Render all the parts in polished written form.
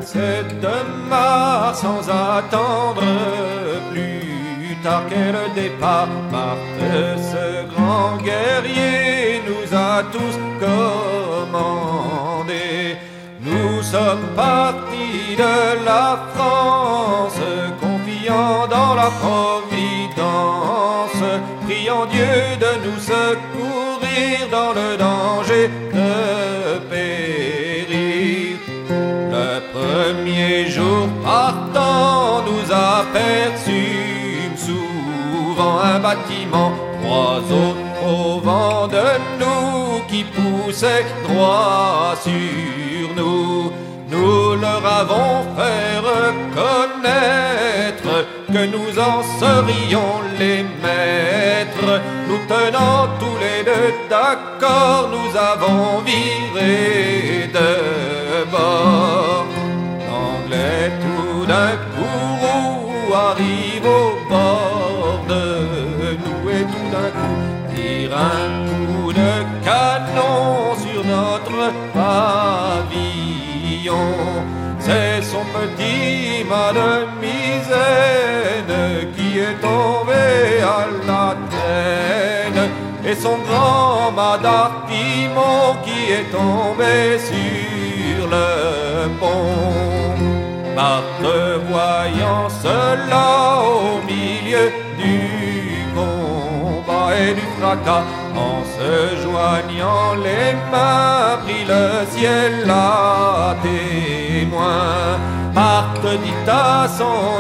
c'est de Mars sans attendre plus tard qu'est le départ. Marthe, ce grand guerrier, nous a tous commandé. Nous sommes partis de la France, confiant dans la providence, priant Dieu de nous secourir dans le danger de périr. Le premier jour partant, nous aperçûmes souvent un bâtiment, trois autres au vent de nous qui poussaient droit sur nous. Nous leur avons fait reconnaître que nous en serions les maîtres. Nous tenant tous les deux d'accord, nous avons viré de bord. L'Anglais tout d'un coup arrive au bord de nous et tout d'un coup tire un coup de canon sur notre pavillon. C'est son petit mât de misaine qui est tombé à la traîne, et son grand mât d'artimon qui est tombé sur le pont. Marthe, voyant cela au milieu du combat et du fracas, en se joignant les mains, prit le ciel à témoin. Marthe dit à son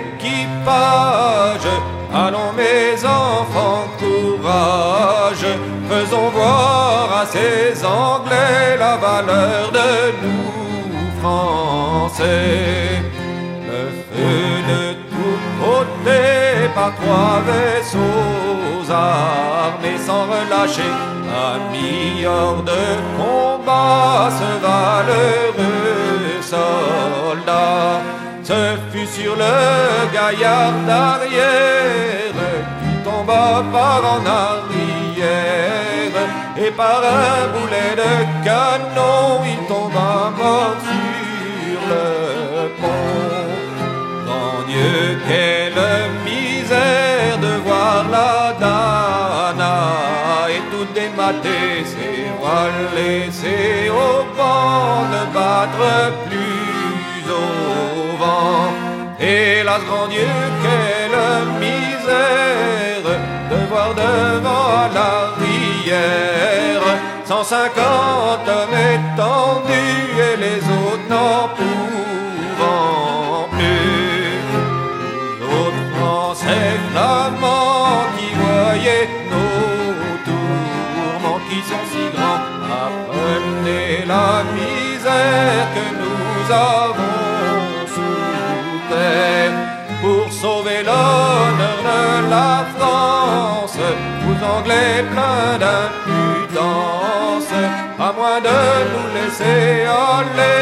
équipage: allons mes enfants, courage, faisons voir à ces Anglais la valeur de nous Français. Le feu de tous côtés par trois vaisseaux armés sans relâcher a mis hors de combat ce valeureux soldat. Ce fut sur le gaillard d'arrière qui tomba par en arrière, et par un boulet de canon il tomba mort sur le pont. Grand Dieu, quelle misère de voir la Danae toute dématée, ses voiles laissés au vent, ne battre plus au vent. Hélas, grand Dieu, quelle misère de voir devant à l'arrière 150 hommes étendus et les autres n'en pouvant plus. Nous autres Français flamands qui voyaient nos tourments qui sont si grands, apprenez la misère que nous avons souffert. Pour sauver l'honneur de la France, vous Anglais pleins d'impudence, à moins de nous laisser aller